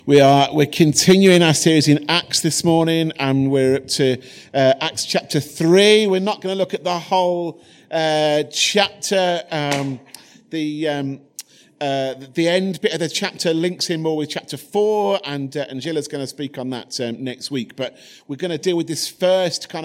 We're continuing our series in Acts this morning, and we're up to Acts chapter 3. We're not going to look at the whole chapter. The end bit of the chapter links in more with chapter 4, and Gilla's going to speak on that next week. But we're going to deal with this first kind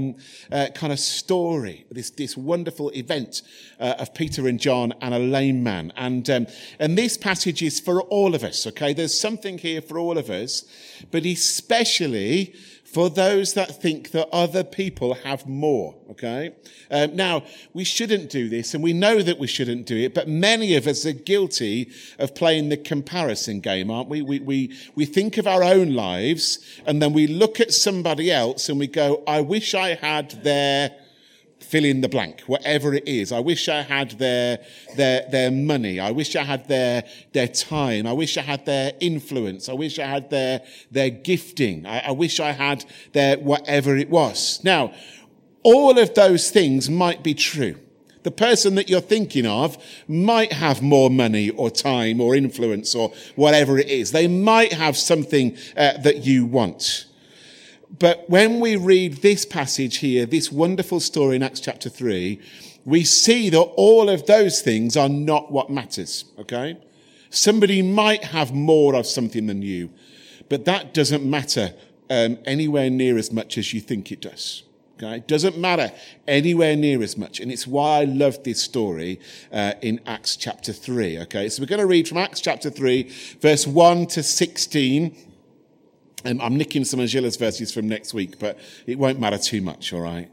of story, this wonderful event of Peter and John and a lame man. And this passage is for all of us. Okay, there's something here for all of us, but especially for those that think that other people have more, okay? Now, we shouldn't do this, and we know that we shouldn't do it, but many of us are guilty of playing the comparison game, aren't we? We think of our own lives, and then we look at somebody else, and we go, I wish I had their fill in the blank, whatever it is. I wish I had their money. I wish I had their time. I wish I had their influence. I wish I had their gifting. I wish I had their whatever it was. Now, all of those things might be true. The person that you're thinking of might have more money or time or influence or whatever it is. They might have something that you want. But when we read this passage here, this wonderful story in Acts chapter 3, we see that all of those things are not what matters, okay? Somebody might have more of something than you, but that doesn't matter anywhere near as much as you think it does, okay? It doesn't matter anywhere near as much, and it's why I love this story in Acts chapter 3, okay? So we're going to read from Acts chapter 3, verse 1 to 16. I'm nicking some of Gilla's verses from next week, but it won't matter too much, all right?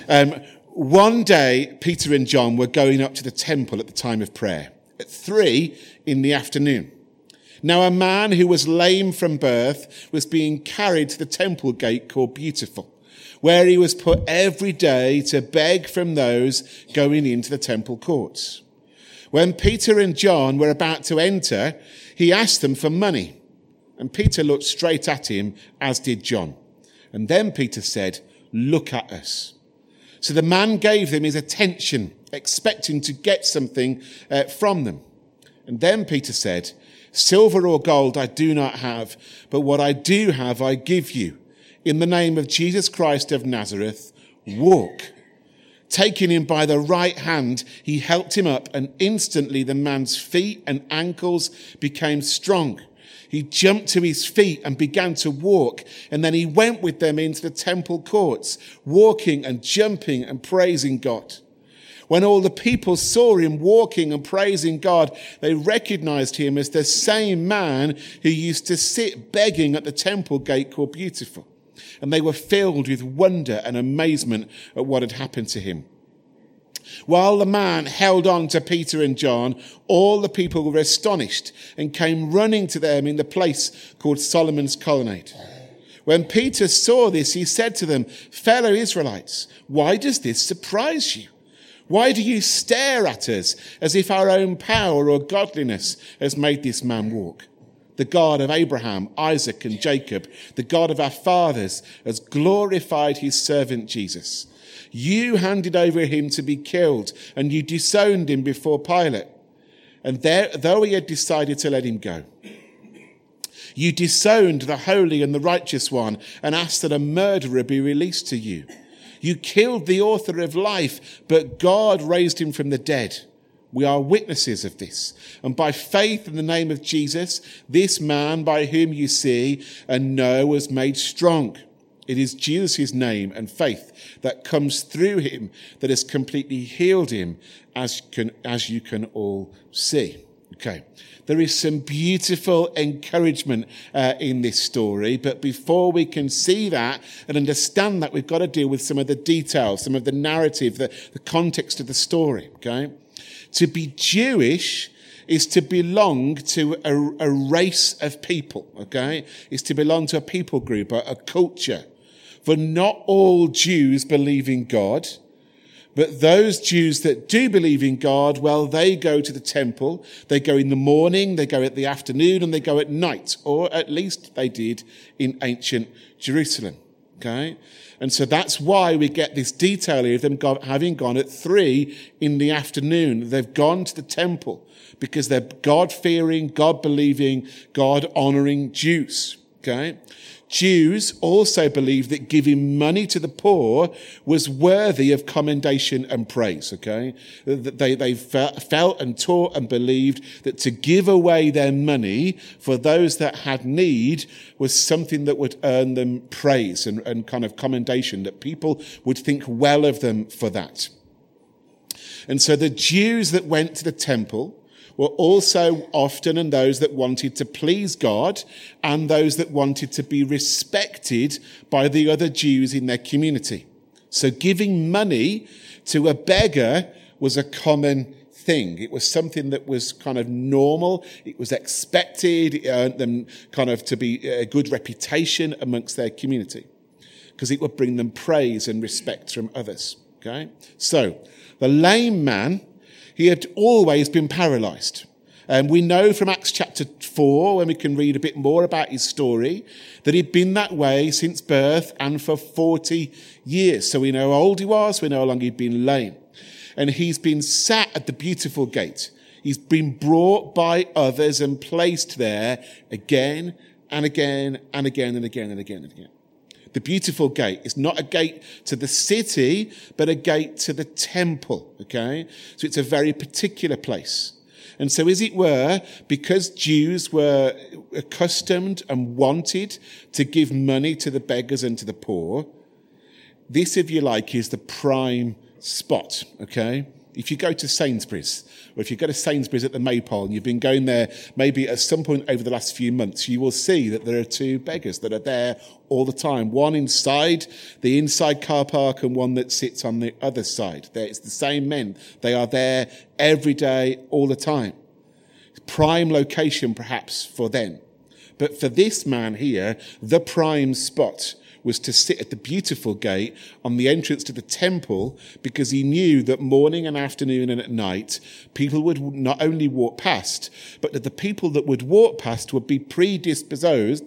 One day, Peter and John were going up to the temple at the time of prayer, at 3 in the afternoon. Now, a man who was lame from birth was being carried to the temple gate called Beautiful, where he was put every day to beg from those going into the temple courts. When Peter and John were about to enter, he asked them for money. And Peter looked straight at him, as did John. And then Peter said, "Look at us." So the man gave them his attention, expecting to get something from them. And then Peter said, "Silver or gold I do not have, but what I do have I give you. In the name of Jesus Christ of Nazareth, walk." Taking him by the right hand, he helped him up, and instantly the man's feet and ankles became strong. He jumped to his feet and began to walk, and then he went with them into the temple courts, walking and jumping and praising God. When all the people saw him walking and praising God, they recognized him as the same man who used to sit begging at the temple gate called Beautiful. And they were filled with wonder and amazement at what had happened to him. While the man held on to Peter and John, all the people were astonished and came running to them in the place called Solomon's Colonnade. When Peter saw this, he said to them, "Fellow Israelites, why does this surprise you? Why do you stare at us as if our own power or godliness has made this man walk? The God of Abraham, Isaac, and Jacob, the God of our fathers, has glorified his servant Jesus. You handed over him to be killed, and you disowned him before Pilate. And though he had decided to let him go, you disowned the holy and the righteous one and asked that a murderer be released to you. You killed the author of life, but God raised him from the dead. We are witnesses of this. And by faith in the name of Jesus, this man by whom you see and know was made strong. It is Jesus' name and faith that comes through him that has completely healed him, as you can all see. Okay, there is some beautiful encouragement in this story, but before we can see that and understand that, we've got to deal with some of the details, some of the narrative, the context of the story. Okay, to be Jewish is to belong to a race of people. Okay, is to belong to a people group, a culture. For not all Jews believe in God, but those Jews that do believe in God, well, they go to the temple. They go in the morning, they go at the afternoon, and they go at night, or at least they did in ancient Jerusalem. Okay? And so that's why we get this detail here of them having gone at 3 in the afternoon. They've gone to the temple because they're God-fearing, God-believing, God-honoring Jews. Okay? Jews also believed that giving money to the poor was worthy of commendation and praise, okay? They felt and taught and believed that to give away their money for those that had need was something that would earn them praise and kind of commendation, that people would think well of them for that. And so the Jews that went to the temple were also often and those that wanted to please God and those that wanted to be respected by the other Jews in their community. So giving money to a beggar was a common thing. It was something that was kind of normal. It was expected. It earned them kind of to be a good reputation amongst their community because it would bring them praise and respect from others. Okay? So the lame man, he had always been paralyzed. We know from Acts chapter 4, when we can read a bit more about his story, that he'd been that way since birth and for 40 years. So we know how old he was, we know how long he'd been lame. And he's been sat at the beautiful gate. He's been brought by others and placed there again and again and again and again and again and again. The beautiful gate is not a gate to the city, but a gate to the temple, okay? So it's a very particular place. And so, as it were, because Jews were accustomed and wanted to give money to the beggars and to the poor, this, if you like, is the prime spot, okay? If you go to Sainsbury's, or if you go to Sainsbury's at the Maypole and you've been going there maybe at some point over the last few months, you will see that there are 2 beggars that are there all the time. One inside the inside car park and one that sits on the other side. It's the same men. They are there every day, all the time. Prime location perhaps for them. But for this man here, the prime spot was to sit at the beautiful gate on the entrance to the temple because he knew that morning and afternoon and at night, people would not only walk past, but that the people that would walk past would be predisposed,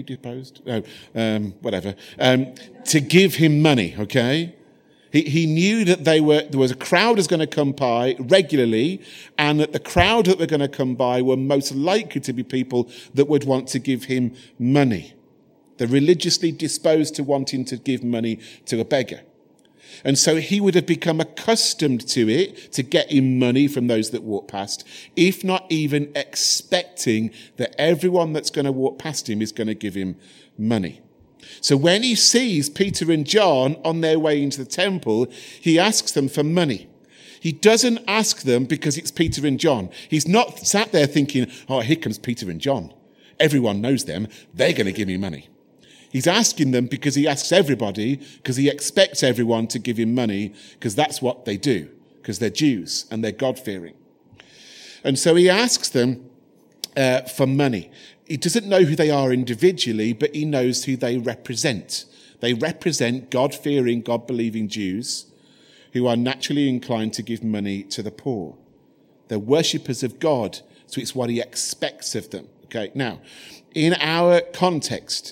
to give him money, okay? He knew that there was a crowd was going to come by regularly, and that the crowd that were going to come by were most likely to be people that would want to give him money. They're religiously disposed to wanting to give money to a beggar. And so he would have become accustomed to it, to getting money from those that walk past, if not even expecting that everyone that's going to walk past him is going to give him money. So when he sees Peter and John on their way into the temple, he asks them for money. He doesn't ask them because it's Peter and John. He's not sat there thinking, oh, here comes Peter and John. Everyone knows them. They're going to give me money. He's asking them because he asks everybody, because he expects everyone to give him money, because that's what they do, because they're Jews and they're God-fearing. And so he asks them for money. He doesn't know who they are individually, but he knows who they represent. They represent God-fearing, God-believing Jews who are naturally inclined to give money to the poor. They're worshippers of God, so it's what he expects of them. Okay, now, in our context,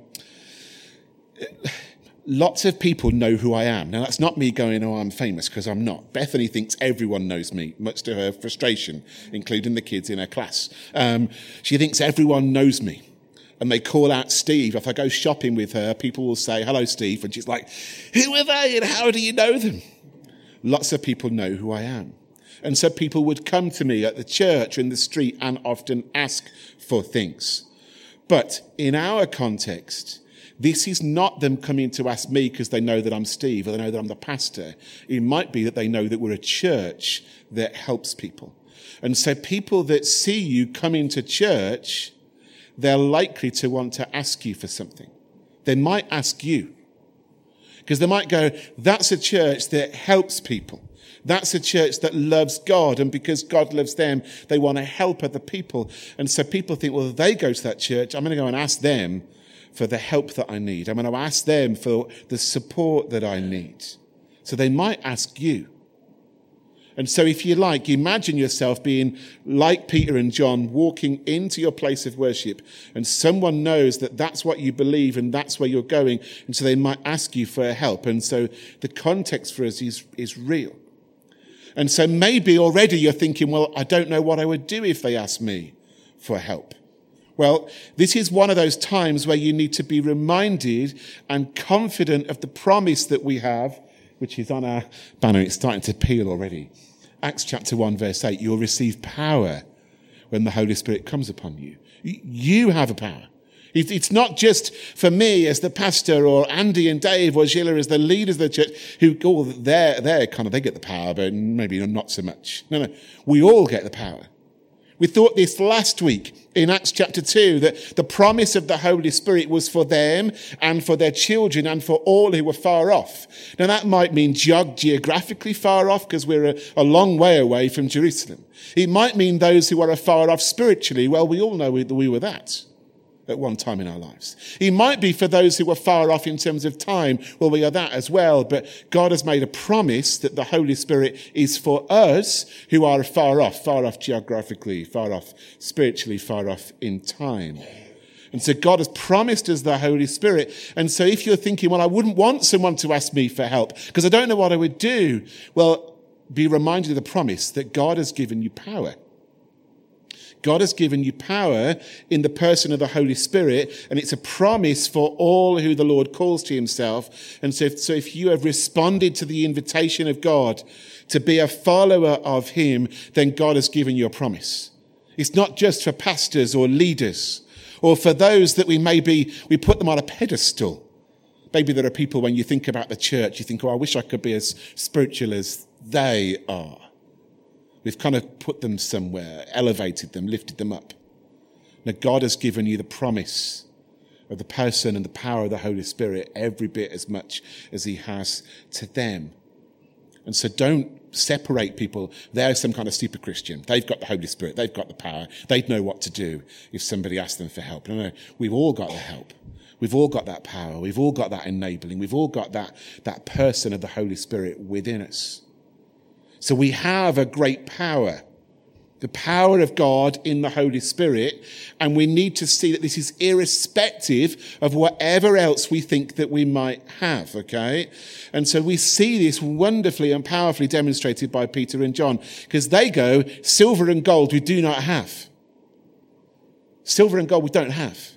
lots of people know who I am. Now, that's not me going, oh, I'm famous, because I'm not. Bethany thinks everyone knows me, much to her frustration, including the kids in her class. She thinks everyone knows me. And they call out Steve. If I go shopping with her, people will say, hello, Steve. And she's like, who are they and how do you know them? Lots of people know who I am. And so people would come to me at the church or in the street and often ask for things. But in our context, this is not them coming to ask me because they know that I'm Steve or they know that I'm the pastor. It might be that they know that we're a church that helps people. And so people that see you coming to church, they're likely to want to ask you for something. They might ask you. Because they might go, that's a church that helps people. That's a church that loves God. And because God loves them, they want to help other people. And so people think, well, if they go to that church, I'm going to go and ask them for the help that I need. I'm going to ask them for the support that I need. So they might ask you. And so if you like, imagine yourself being like Peter and John, walking into your place of worship, and someone knows that that's what you believe and that's where you're going, and so they might ask you for help. And so the context for us is real. And so maybe already you're thinking, well, I don't know what I would do if they asked me for help. Well, this is one of those times where you need to be reminded and confident of the promise that we have, which is on our banner. It's starting to peel already. Acts chapter 1, verse 8, you'll receive power when the Holy Spirit comes upon you. You have a power. It's not just for me as the pastor, or Andy and Dave or Gilla as the leaders of the church who, they're kind of, they get the power, but maybe not so much. No, we all get the power. We thought this last week in Acts chapter 2, that the promise of the Holy Spirit was for them and for their children and for all who were far off. Now that might mean geographically far off, because we're a long way away from Jerusalem. It might mean those who are far off spiritually. Well, we all know we were that at one time in our lives. It might be for those who are far off in terms of time. Well, we are that as well. But God has made a promise that the Holy Spirit is for us who are far off geographically, far off spiritually, far off in time. And so God has promised us the Holy Spirit. And so if you're thinking, well, I wouldn't want someone to ask me for help because I don't know what I would do. Well, be reminded of the promise that God has given you power. God has given you power in the person of the Holy Spirit, and it's a promise for all who the Lord calls to himself. And so if you have responded to the invitation of God to be a follower of him, then God has given you a promise. It's not just for pastors or leaders, or for those that we put them on a pedestal. Maybe there are people, when you think about the church, you think, oh, I wish I could be as spiritual as they are. We've kind of put them somewhere, elevated them, lifted them up. Now, God has given you the promise of the person and the power of the Holy Spirit every bit as much as he has to them. And so don't separate people. They're some kind of super Christian. They've got the Holy Spirit. They've got the power. They'd know what to do if somebody asked them for help. No, we've all got the help. We've all got that power. We've all got that enabling. We've all got that person of the Holy Spirit within us. So we have a great power, the power of God in the Holy Spirit, and we need to see that this is irrespective of whatever else we think that we might have, okay? And so we see this wonderfully and powerfully demonstrated by Peter and John, because they go, silver and gold we do not have. Silver and gold we don't have.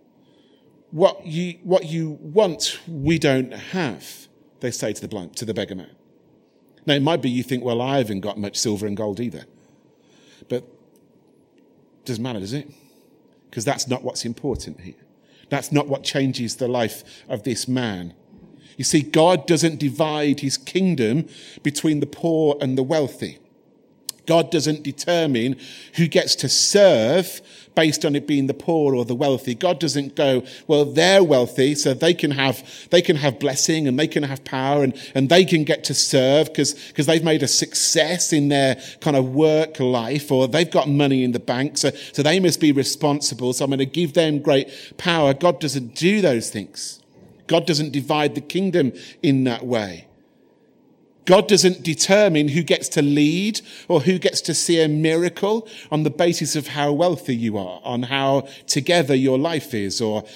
What you want we don't have, they say to the beggar man. Now, it might be you think, well, I haven't got much silver and gold either. But it doesn't matter, does it? Because that's not what's important here. That's not what changes the life of this man. You see, God doesn't divide his kingdom between the poor and the wealthy. God doesn't determine who gets to serve based on it being the poor or the wealthy. God doesn't go, well, they're wealthy, so they can have blessing and they can have power and they can get to serve because they've made a success in their kind of work life, or they've got money in the bank, so they must be responsible, so I'm going to give them great power. God doesn't do those things. God doesn't divide the kingdom in that way. God doesn't determine who gets to lead or who gets to see a miracle on the basis of how wealthy you are, on how together your life is, or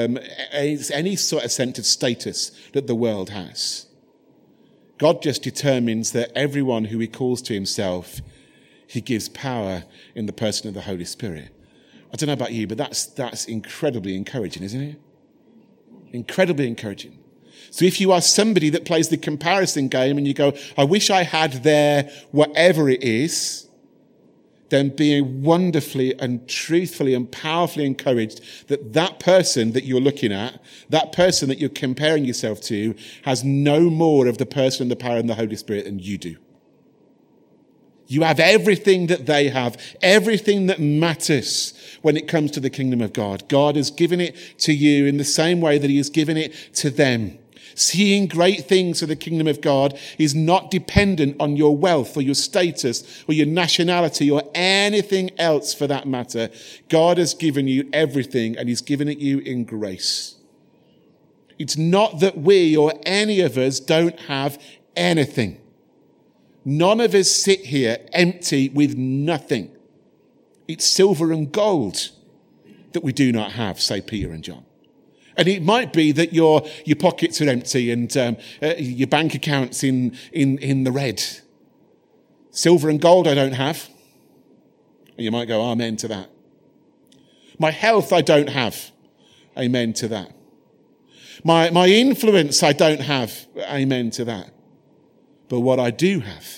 any sort of sense of status that the world has. God just determines that everyone who he calls to himself, he gives power in the person of the Holy Spirit. I don't know about you, but that's incredibly encouraging, isn't it? Incredibly encouraging. So if you are somebody that plays the comparison game and you go, I wish I had their whatever it is, then be wonderfully and truthfully and powerfully encouraged that person that you're looking at, that person that you're comparing yourself to, has no more of the person and the power and the Holy Spirit than you do. You have everything that they have, everything that matters when it comes to the kingdom of God. God has given it to you in the same way that he has given it to them. Seeing great things for the kingdom of God is not dependent on your wealth or your status or your nationality or anything else for that matter. God has given you everything and he's given it you in grace. It's not that we or any of us don't have anything. None of us sit here empty with nothing. It's silver and gold that we do not have, say Peter and John. And it might be that your pockets are empty and your bank account's in the red. Silver and gold I don't have. And you might go, amen to that. My health I don't have. Amen to that. My influence I don't have. Amen to that. But what I do have,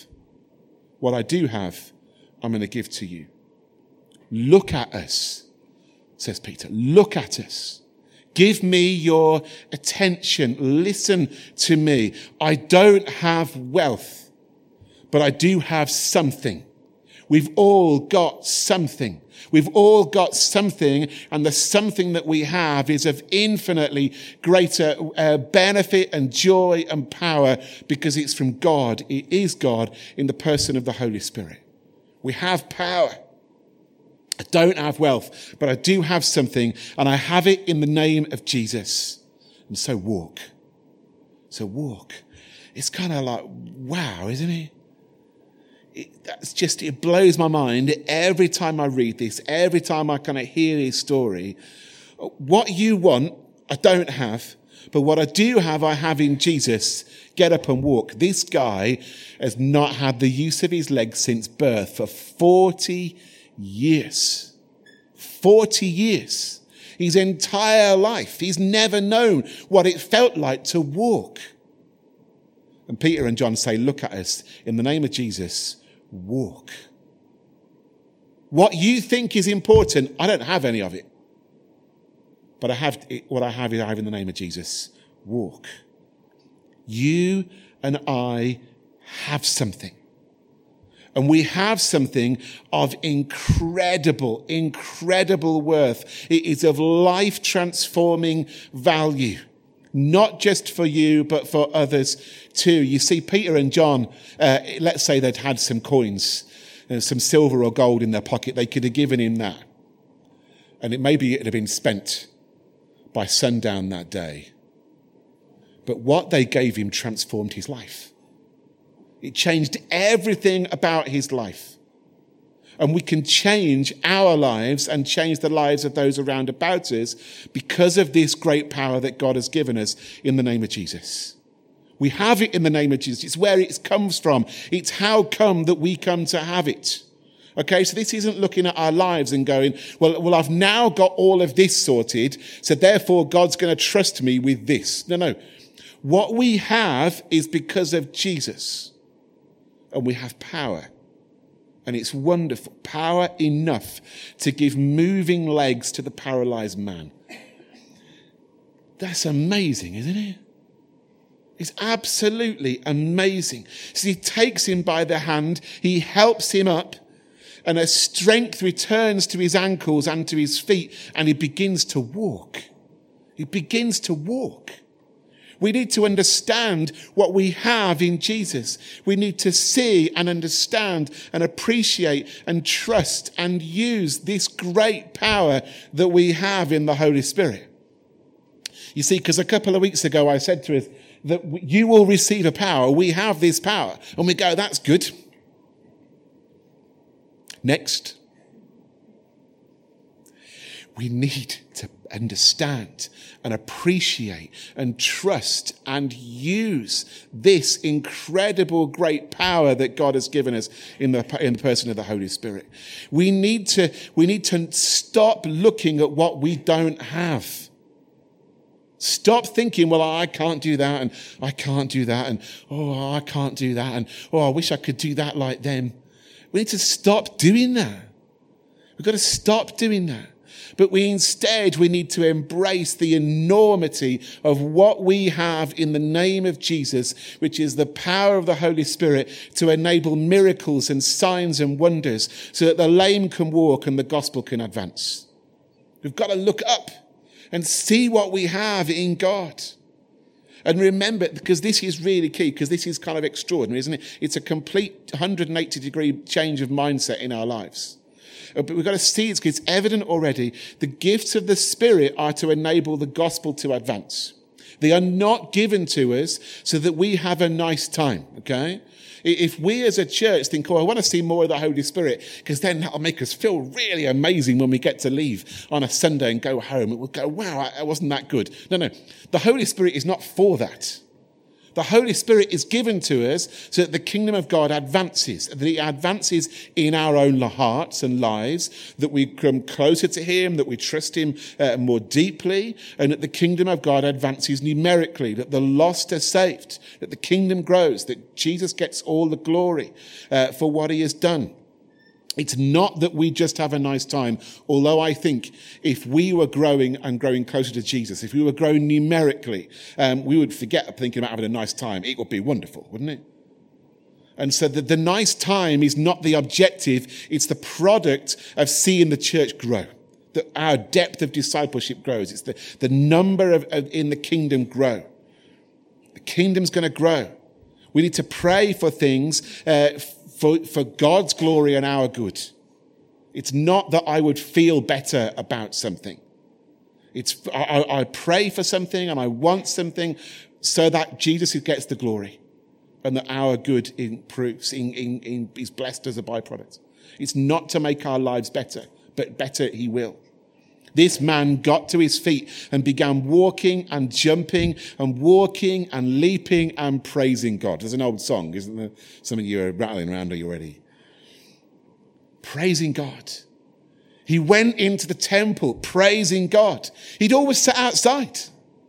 I'm going to give to you. Look at us, says Peter. Look at us. Give me your attention. Listen to me. I don't have wealth, but I do have something. We've all got something. We've all got something, and the something that we have is of infinitely greater benefit and joy and power because it's from God. It is God in the person of the Holy Spirit. We have power. I don't have wealth, but I do have something, and I have it in the name of Jesus. And so walk. It's kind of like, wow, isn't it? It blows my mind every time I read this, every time I kind of hear his story. What you want, I don't have, but what I do have, I have in Jesus. Get up and walk. This guy has not had the use of his legs since birth for 40 years. 40 years. His entire life. He's never known what it felt like to walk. And Peter and John say, look at us. In the name of Jesus, walk. What you think is important, I don't have any of it. But I have in the name of Jesus. Walk. You and I have something. And we have something of incredible worth. It is of life-transforming value. Not just for you, but for others too. You see, Peter and John, let's say they'd had some coins, some silver or gold in their pocket. They could have given him that. And maybe it had been spent by sundown that day. But what they gave him transformed his life. It changed everything about his life. And we can change our lives and change the lives of those around about us because of this great power that God has given us in the name of Jesus. We have it in the name of Jesus. It's where it comes from. It's how come that we come to have it. Okay, so this isn't looking at our lives and going, well, I've now got all of this sorted, so therefore God's going to trust me with this. No. What we have is because of Jesus. And we have power. And it's wonderful. Power enough to give moving legs to the paralyzed man. That's amazing, isn't it? It's absolutely amazing. So he takes him by the hand. He helps him up. And a strength returns to his ankles and to his feet. And he begins to walk. He begins to walk. We need to understand what we have in Jesus. We need to see and understand and appreciate and trust and use this great power that we have in the Holy Spirit. You see, because a couple of weeks ago I said to us that you will receive a power. We have this power. And we go, that's good. Next. We need to understand and appreciate and trust and use this incredible great power that God has given us in the person of the Holy Spirit. We need to stop looking at what we don't have. Stop thinking, well, I can't do that and I can't do that and oh, I can't do that and oh, I wish I could do that like them. We need to stop doing that. We've got to stop doing that. But we need to embrace the enormity of what we have in the name of Jesus, which is the power of the Holy Spirit to enable miracles and signs and wonders so that the lame can walk and the gospel can advance. We've got to look up and see what we have in God. And remember, because this is really key, because this is kind of extraordinary, isn't it? It's a complete 180-degree change of mindset in our lives. But we've got to see it's evident already. The gifts of the Spirit are to enable the gospel to advance. They are not given to us so that we have a nice time, okay? If we as a church think, I want to see more of the Holy Spirit, because then that'll make us feel really amazing when we get to leave on a Sunday and go home. It will go, wow, I wasn't that good. No. The Holy Spirit is not for that. The Holy Spirit is given to us so that the kingdom of God advances, that it advances in our own hearts and lives, that we come closer to him, that we trust him more deeply, and that the kingdom of God advances numerically, that the lost are saved, that the kingdom grows, that Jesus gets all the glory for what he has done. It's not that we just have a nice time, although I think if we were growing and growing closer to Jesus, if we were growing numerically, we would forget thinking about having a nice time. It would be wonderful, wouldn't it? And so the nice time is not the objective, it's the product of seeing the church grow. That our depth of discipleship grows. It's the number of in the kingdom grow. The kingdom's going to grow. We need to pray for things for God's glory and our good. It's not that I would feel better about something. It's I pray for something and I want something so that Jesus gets the glory and that our good improves, is blessed as a byproduct. It's not to make our lives better, but better he will. This man got to his feet and began walking and jumping and walking and leaping and praising God. There's an old song, isn't there? Some of you are rattling around already. Praising God. He went into the temple praising God. He'd always sat outside.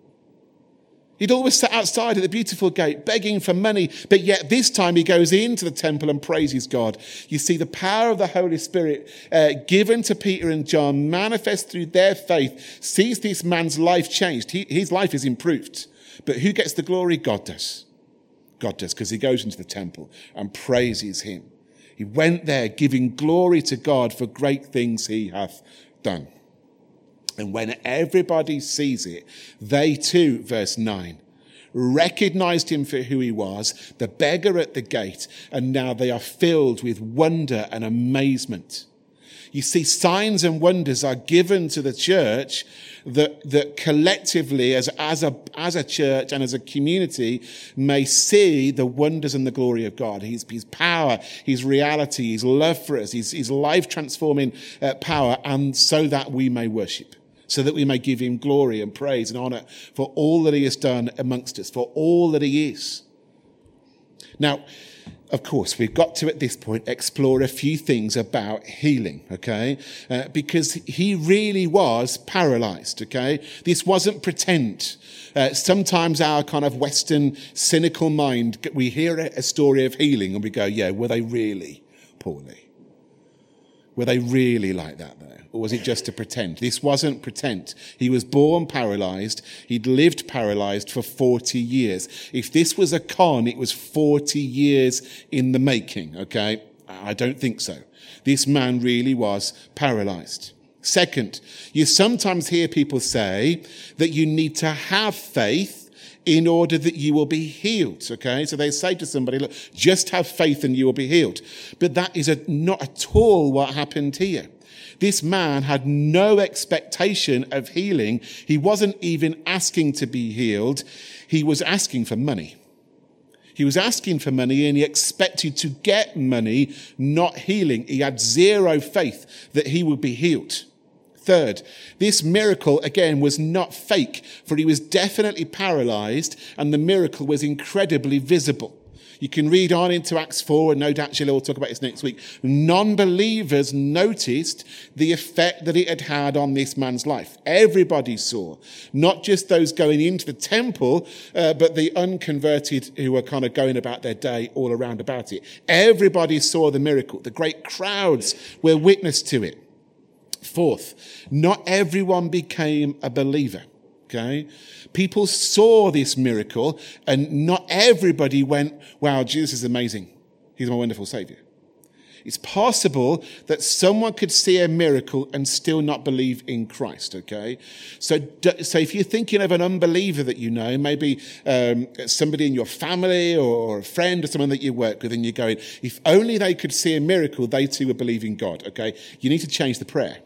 He'd always sat outside at the beautiful gate begging for money, but yet this time he goes into the temple and praises God. You see the power of the Holy Spirit given to Peter and John manifest through their faith, sees this man's life changed. His life is improved. But who gets the glory? God does. God does, because he goes into the temple and praises him. He went there giving glory to God for great things he hath done. And when everybody sees it, they too, verse 9, recognized him for who he was, the beggar at the gate, and now they are filled with wonder and amazement. You see, signs and wonders are given to the church that collectively, as a church and as a community, may see the wonders and the glory of God. His power, his reality, his love for us, his life-transforming power, and so that we may worship. So that we may give him glory and praise and honor for all that he has done amongst us, for all that he is. Now, of course, we've got to, at this point, explore a few things about healing, okay? Because he really was paralyzed, okay? This wasn't pretend. Sometimes our kind of Western cynical mind, we hear a story of healing and we go, yeah, were they really poorly? Were they really like that, though? Or was it just to pretend? This wasn't pretend. He was born paralyzed. He'd lived paralyzed for 40 years. If this was a con, it was 40 years in the making, okay? I don't think so. This man really was paralyzed. Second, you sometimes hear people say that you need to have faith in order that you will be healed, okay? So they say to somebody, look, just have faith and you will be healed. But that is not at all what happened here. This man had no expectation of healing. He wasn't even asking to be healed. He was asking for money. He was asking for money and he expected to get money, not healing. He had zero faith that he would be healed. Third, this miracle, again, was not fake, for he was definitely paralyzed and the miracle was incredibly visible. You can read on into Acts 4, and no doubt Sheila will talk about this next week. Non-believers noticed the effect that it had had on this man's life. Everybody saw, not just those going into the temple, but the unconverted who were kind of going about their day all around about it. Everybody saw the miracle. The great crowds were witness to it. Fourth, not everyone became a believer. Okay? People saw this miracle and not everybody went, wow, Jesus is amazing. He's my wonderful savior. It's possible that someone could see a miracle and still not believe in Christ, okay? So if you're thinking of an unbeliever that you know, maybe somebody in your family or a friend or someone that you work with, and you're going, if only they could see a miracle, they too would believe in God, okay? You need to change the prayer.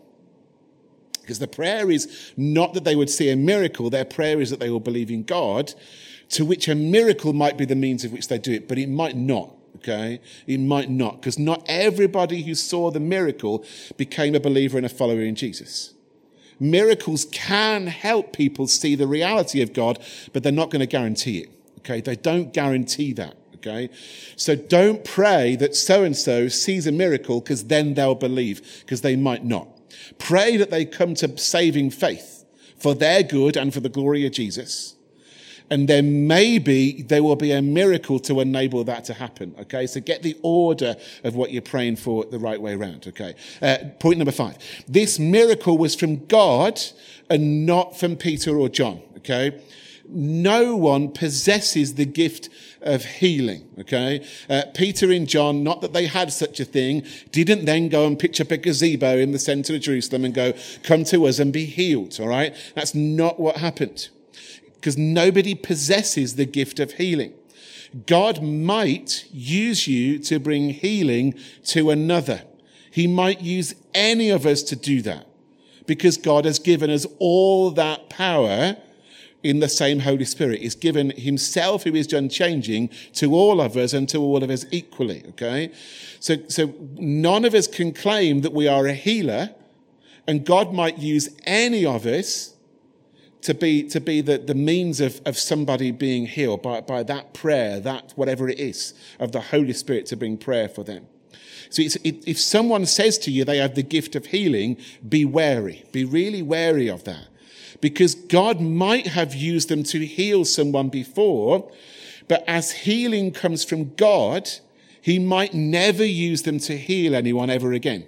Because the prayer is not that they would see a miracle. Their prayer is that they will believe in God, to which a miracle might be the means of which they do it, but it might not. okay? It might not, because not everybody who saw the miracle became a believer and a follower in Jesus. Miracles can help people see the reality of God, but they're not going to guarantee it, okay? They don't guarantee that, okay? So don't pray that so-and-so sees a miracle because then they'll believe, because they might not. Pray that they come to saving faith for their good and for the glory of Jesus. And then maybe there will be a miracle to enable that to happen, okay? So get the order of what you're praying for the right way around, okay? Point number 5. This miracle was from God and not from Peter or John, okay? No one possesses the gift of healing, okay? Peter and John, not that they had such a thing, didn't then go and pitch up a gazebo in the center of Jerusalem and go, come to us and be healed, all right? That's not what happened. Because nobody possesses the gift of healing. God might use you to bring healing to another. He might use any of us to do that, because God has given us all that power in the same Holy Spirit. He's given himself, who is unchanging, to all of us and to all of us equally, okay? So none of us can claim that we are a healer, and God might use any of us to be the means of somebody being healed by that prayer, that whatever it is, of the Holy Spirit to bring prayer for them. So if someone says to you they have the gift of healing, be wary. Be really wary of that. Because God might have used them to heal someone before, but as healing comes from God, he might never use them to heal anyone ever again.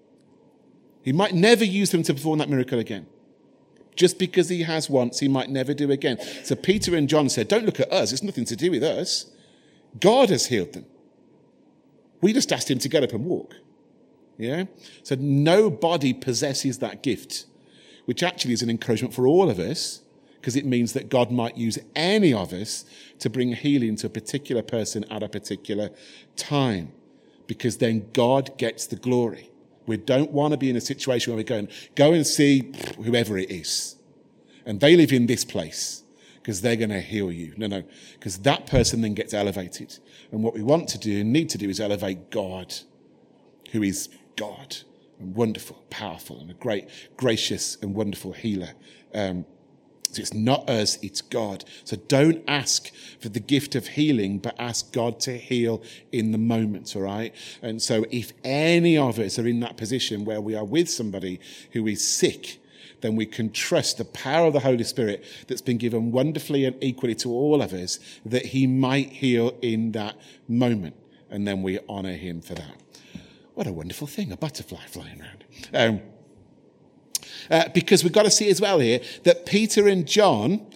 He might never use them to perform that miracle again. Just because he has once, he might never do again. So Peter and John said, don't look at us. It's nothing to do with us. God has healed them. We just asked him to get up and walk. Yeah? So nobody possesses that gift, which actually is an encouragement for all of us, because it means that God might use any of us to bring healing to a particular person at a particular time, because then God gets the glory. We don't want to be in a situation where we're going, go and see whoever it is, and they live in this place because they're going to heal you. No, because that person then gets elevated. And what we want to do and need to do is elevate God, who is God, and wonderful, powerful, and a great, gracious and wonderful healer. So it's not us, it's God. So don't ask for the gift of healing, but ask God to heal in the moment, all right? And so if any of us are in that position where we are with somebody who is sick, then we can trust the power of the Holy Spirit that's been given wonderfully and equally to all of us, that he might heal in that moment. And then we honor him for that. What a wonderful thing, a butterfly flying around. Because we've got to see as well here that Peter and John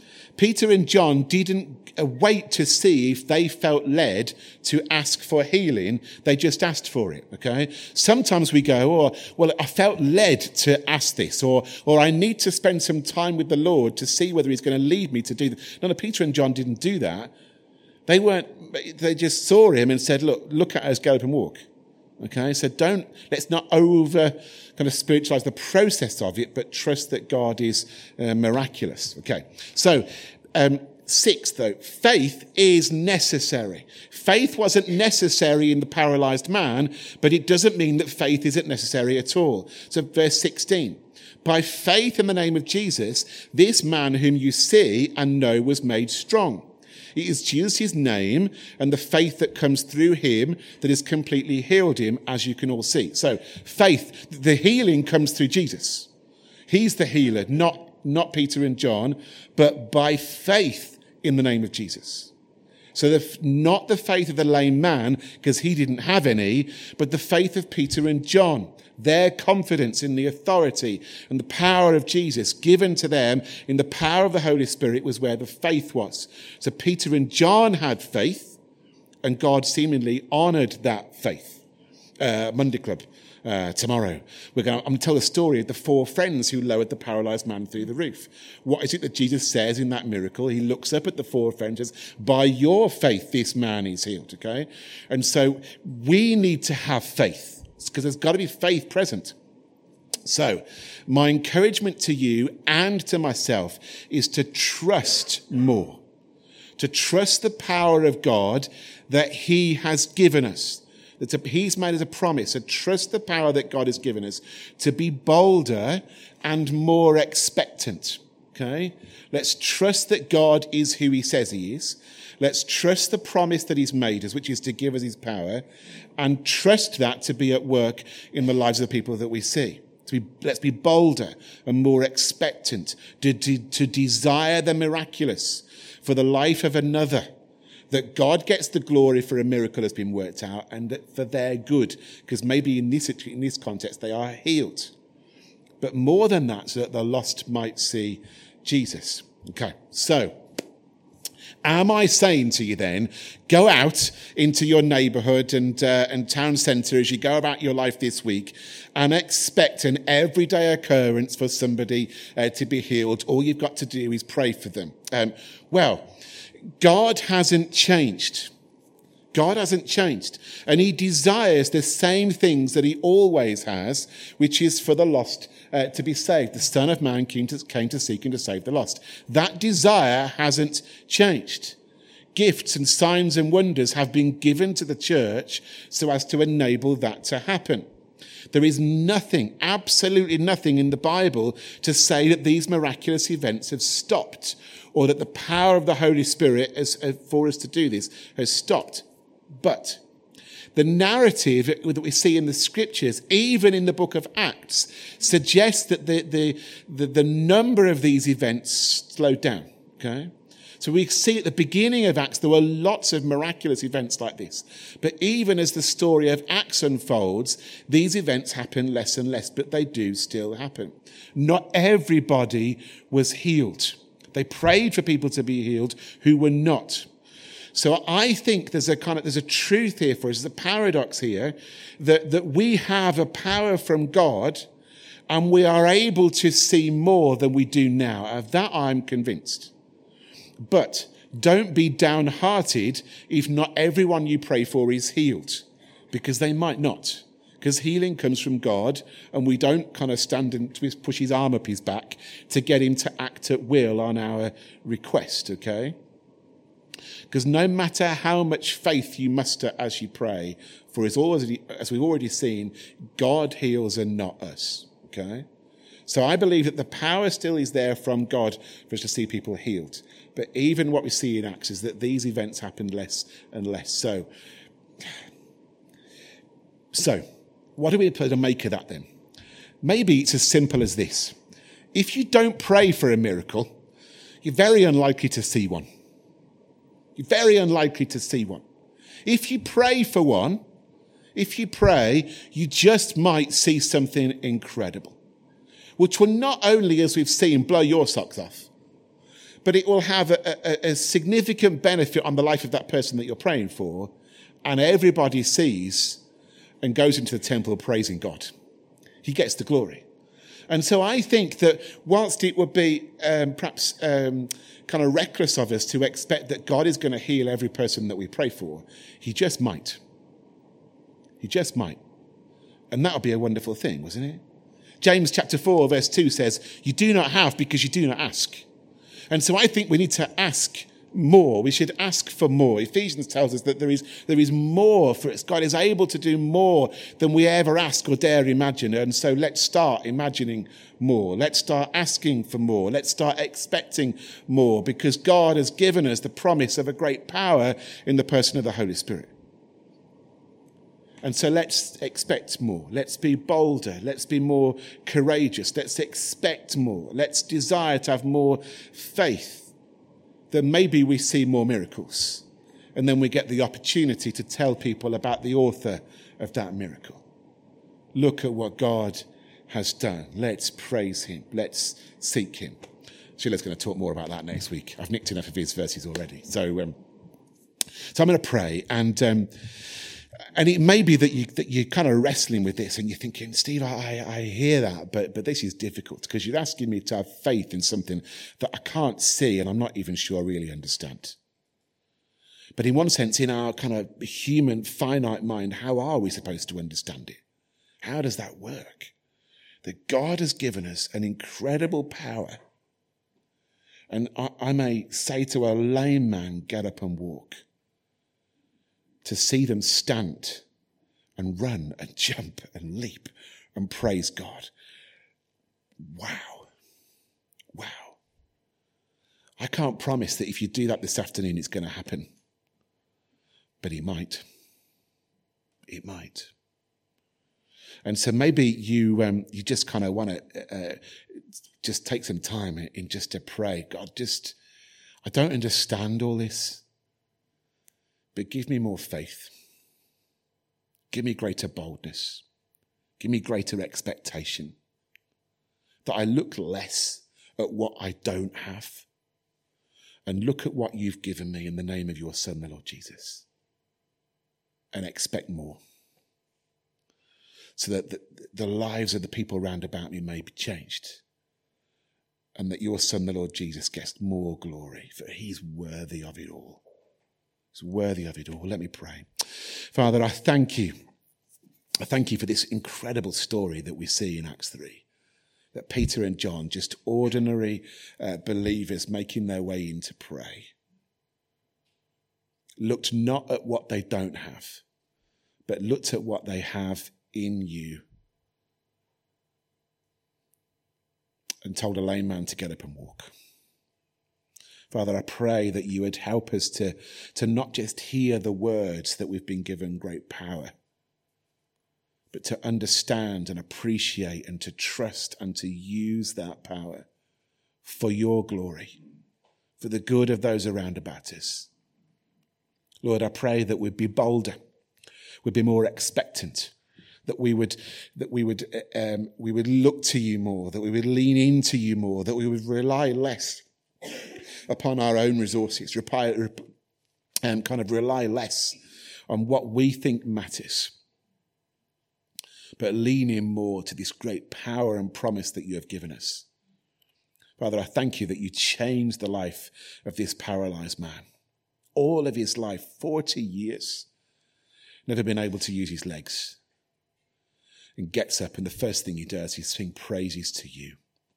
didn't wait to see if they felt led to ask for healing. They just asked for it, okay? Sometimes we go, well, I felt led to ask this, or I need to spend some time with the Lord to see whether he's going to lead me to do that. No, Peter and John didn't do that. They just saw him and said, look at us, get up and walk. Okay, so let's not over kind of spiritualize the process of it, but trust that God is miraculous. Okay, so 6, though, faith is necessary. Faith wasn't necessary in the paralyzed man, but it doesn't mean that faith isn't necessary at all. So verse 16, by faith in the name of Jesus, this man whom you see and know was made strong. It is Jesus' name and the faith that comes through him that has completely healed him, as you can all see. So faith, the healing comes through Jesus. He's the healer, not Peter and John, but by faith in the name of Jesus. So not the faith of the lame man, because he didn't have any, but the faith of Peter and John. Their confidence in the authority and the power of Jesus given to them in the power of the Holy Spirit was where the faith was. So Peter and John had faith, and God seemingly honored that faith. Monday Club, tomorrow. I'm going to tell the story of the 4 friends who lowered the paralyzed man through the roof. What is it that Jesus says in that miracle? He looks up at the 4 friends and says, by your faith, this man is healed, okay? And so we need to have faith, because there's got to be faith present. So my encouragement to you and to myself is to trust more. to trust the power of God that he has given us. He's made us a promise, to trust the power that God has given us, to be bolder and more expectant. Okay? Let's trust that God is who he says he is. Let's trust the promise that he's made us, which is to give us his power, and trust that to be at work in the lives of the people that we see. Let's be bolder and more expectant, to desire the miraculous for the life of another, that God gets the glory for a miracle that's been worked out, and that for their good, because maybe in this context they are healed. But more than that, so that the lost might see Jesus. Okay, so am I saying to you then, go out into your neighbourhood and town centre as you go about your life this week and expect an everyday occurrence for somebody to be healed? All you've got to do is pray for them. Well, God hasn't changed. God hasn't changed. And he desires the same things that he always has, which is for the lost to be saved. The Son of Man came to seek and to save the lost. That desire hasn't changed. Gifts and signs and wonders have been given to the church so as to enable that to happen. There is nothing, absolutely nothing in the Bible to say that these miraculous events have stopped, or that the power of the Holy Spirit for us to do this has stopped. But the narrative that we see in the scriptures, even in the book of Acts, suggests that the number of these events slowed down. Okay? So we see at the beginning of Acts, there were lots of miraculous events like this. But even as the story of Acts unfolds, these events happen less and less, but they do still happen. Not everybody was healed. They prayed for people to be healed who were not. So I think there's a truth here for us, there's a paradox here, that we have a power from God and we are able to see more than we do now. Of that I'm convinced. But don't be downhearted if not everyone you pray for is healed, because they might not. Because healing comes from God, and we don't kind of stand and push his arm up his back to get him to act at will on our request, okay? Because no matter how much faith you muster as you pray, for as we've already seen, God heals and not us, okay? So I believe that the power still is there from God for us to see people healed. But even what we see in Acts is that these events happen less and less. So what are we to make of that then? Maybe it's as simple as this. If you don't pray for a miracle, you're very unlikely to see one. You're very unlikely to see one. If you pray for one, you just might see something incredible, which will not only, as we've seen, blow your socks off, but it will have a significant benefit on the life of that person that you're praying for, and everybody sees and goes into the temple praising God. He gets the glory. And so I think that whilst it would be perhaps kind of reckless of us to expect that God is going to heal every person that we pray for, he just might. He just might. And that would be a wonderful thing, wasn't it? James chapter 4 verse 2 says, you do not have because you do not ask. And so I think we need to ask more. We should ask for more. Ephesians tells us that there is more for us. God is able to do more than we ever ask or dare imagine. And so let's start imagining more. Let's start asking for more. Let's start expecting more, because God has given us the promise of a great power in the person of the Holy Spirit. And so let's expect more. Let's be bolder. Let's be more courageous. Let's expect more. Let's desire to have more faith. Then maybe we see more miracles. And then we get the opportunity to tell people about the author of that miracle. Look at what God has done. Let's praise him. Let's seek him. Sheila's going to talk more about that next week. I've nicked enough of his verses already. So I'm going to pray, and it may be that you're kind of wrestling with this and you're thinking, Steve, I hear that, but this is difficult because you're asking me to have faith in something that I can't see and I'm not even sure I really understand. But in one sense, in our kind of human finite mind, how are we supposed to understand it? How does that work? That God has given us an incredible power, And I may say to a lame man, get up and walk. To see them stand and run and jump and leap and praise God. Wow. Wow. I can't promise that if you do that this afternoon, it's going to happen. But it might. It might. And so maybe you just kind of want to just take some time in just to pray. God, I don't understand all this, but give me more faith. Give me greater boldness. Give me greater expectation. That I look less at what I don't have and look at what you've given me in the name of your Son, the Lord Jesus, and expect more. So that the lives of the people round about me may be changed. And that your Son, the Lord Jesus, gets more glory. For he's worthy of it all. He's worthy of it all. Let me pray. Father, I thank you. I thank you for this incredible story that we see in Acts 3. That Peter and John, just ordinary believers making their way in to pray, looked not at what they don't have, but looked at what they have in you, and told a lame man to get up and walk. Father, I pray that you would help us to not just hear the words that we've been given great power, but to understand and appreciate and to trust and to use that power for your glory, for the good of those around about us. Lord, I pray that we'd be bolder, we'd be more expectant, that we would look to you more, that we would lean into you more, that we would rely less upon our own resources, rely less on what we think matters, but lean in more to this great power and promise that you have given us. Father, I thank you that you changed the life of this paralyzed man. All of his life, 40 years, never been able to use his legs. And gets up, and the first thing he does is sing praises to you.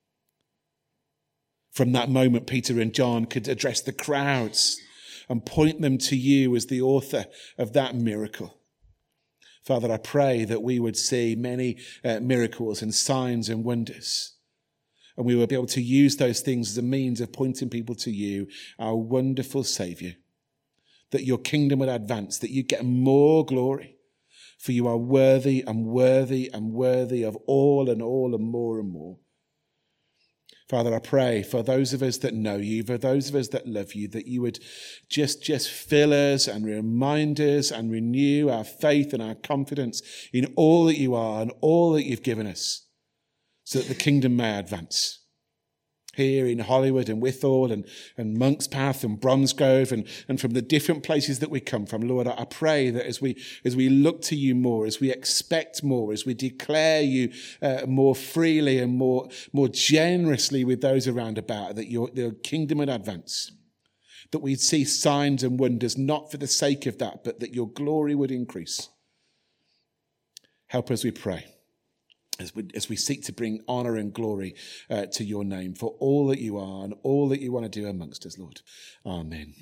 From that moment, Peter and John could address the crowds and point them to you as the author of that miracle. Father, I pray that we would see many miracles and signs and wonders, and we will be able to use those things as a means of pointing people to you, our wonderful Saviour, that your kingdom would advance, that you get more glory. For you are worthy and worthy and worthy of all and more and more. Father, I pray for those of us that know you, for those of us that love you, that you would just fill us and remind us and renew our faith and our confidence in all that you are and all that you've given us, so that the kingdom may advance. Here in Hollywood and Withall and Monk's Path and Bromsgrove and from the different places that we come from, Lord, I pray that as we look to you more, as we expect more, as we declare you more freely and more generously with those around about, that your kingdom would advance, that we'd see signs and wonders, not for the sake of that, but that your glory would increase. Help us, we pray, as we seek to bring honour and glory to your name for all that you are and all that you want to do amongst us, Lord. Amen.